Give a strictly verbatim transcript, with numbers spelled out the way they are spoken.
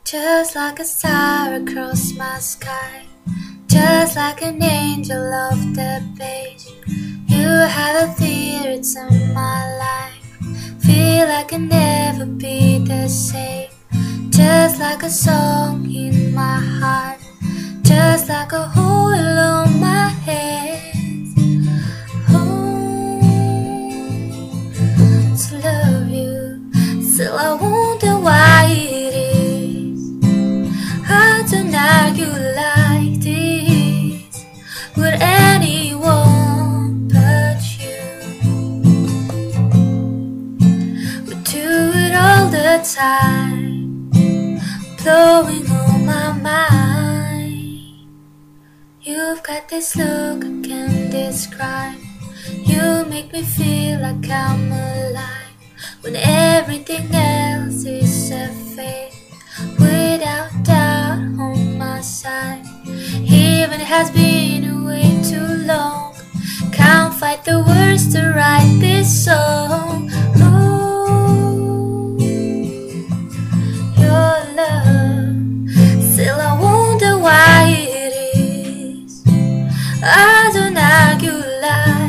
Just like a star across my sky, just like an angel off the page. You have a theory in my life, feel I can never be the same. Just like a song in my heart, just like a hole on my head. Oh, to love you, still I wonder why it is. I don't argue like this with anyone but you. We do it all the time, blowing on my mind. You've got this look I can't describe. You make me feel like I'm alive when everything else is a fake. Without doubt on my side, even it has been way too long. Can't fight the words to write this song. Oh, your love, still I wonder why it is. I don't argue like